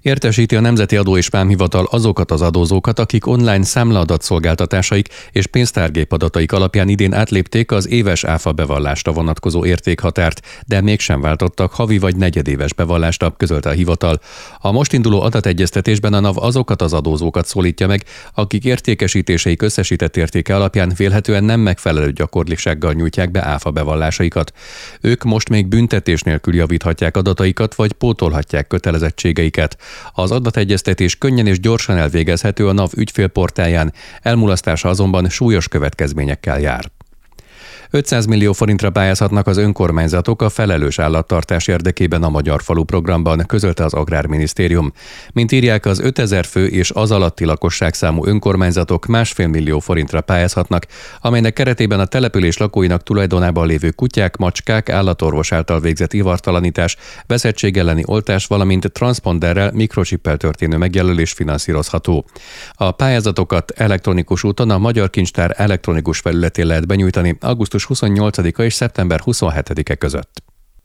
Értesíti a Nemzeti Adó és Vámhivatal azokat az adózókat, akik online számlaadatszolgáltatásaik és pénztárgép adataik alapján idén átlépték az éves áfa bevallásra vonatkozó értékhatárt, de mégsem váltottak havi vagy negyedéves bevallásra, közölte a hivatal. A most induló adategyeztetésben a NAV azokat az adózókat szólítja meg, akik értékesítéseik összesített értéke alapján vélhetően nem megfelelő gyakorisággal nyújtják be áfa bevallásaikat. Ők most még büntetés nélkül javíthatják adataikat, vagy pótolhatják kötelezettségeiket. Az adategyeztetés könnyen és gyorsan elvégezhető a NAV ügyfélportáján, elmulasztása azonban súlyos következményekkel jár. 500 millió forintra pályázhatnak az önkormányzatok a felelős állattartás érdekében a Magyar Falu programban, közölte az Agrárminisztérium. Mint írják, az 5000 fő és az alatti lakosságszámú önkormányzatok 1,5 millió forintra pályázhatnak, amelynek keretében a település lakóinak tulajdonában lévő kutyák, macskák állatorvos által végzett ivartalanítás, veszettség elleni oltás, valamint transzponderrel, mikrochippel történő megjelölés finanszírozható. A pályázatokat elektronikus úton a Magyar Kincstár elektronikus felületén lehet benyújtani augusztus 28-a és szeptember 27-e között.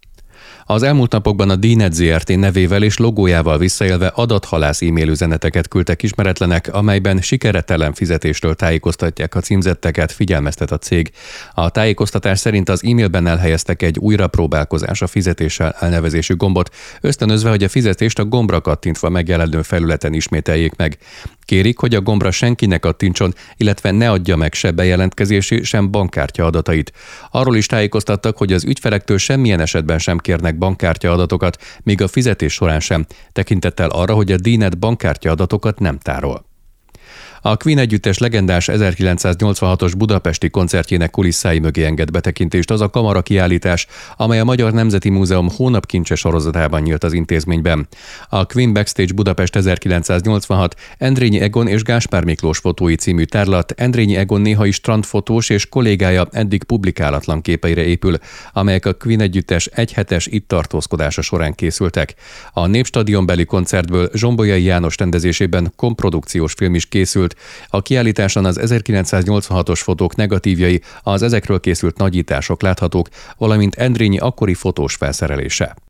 Az elmúlt napokban a D-Net Zrt. Nevével és logójával visszaélve adathalász e-mail üzeneteket küldtek ismeretlenek, amelyben sikeretlen fizetésről tájékoztatják a címzetteket, figyelmeztet a cég. A tájékoztatás szerint az e-mailben elhelyeztek egy újrapróbálkozás a fizetéssel elnevezésű gombot, ösztönözve, hogy a fizetést a gombra kattintva megjelenő felületen ismételjék meg. Kérik, hogy a gombra senki ne kattintson, illetve ne adja meg se bejelentkezési, sem bankkártya adatait. Arról is tájékoztattak, hogy az ügyfelektől semmilyen esetben sem kérnek bankkártya adatokat, míg a fizetés során sem, tekintettel arra, hogy a D-Net bankkártya adatokat nem tárol. A Queen együttes legendás 1986-os budapesti koncertjének kulisszái mögé enged betekintést az a kamara kiállítás, amely a Magyar Nemzeti Múzeum hónapkincse sorozatában nyílt az intézményben. A Queen Backstage Budapest 1986 Endrényi Egon és Gáspár Miklós fotói című tárlat Endrényi Egon néhai strandfotós és kollégája eddig publikálatlan képeire épül, amelyek a Queen együttes egyhetes itt tartózkodása során készültek. A Népstadionbeli koncertből Zsombolyai János rendezésében komprodukciós film is készült. A kiállításon az 1986-os fotók negatívjai, az ezekről készült nagyítások láthatók, valamint Endrényi akkori fotós felszerelése.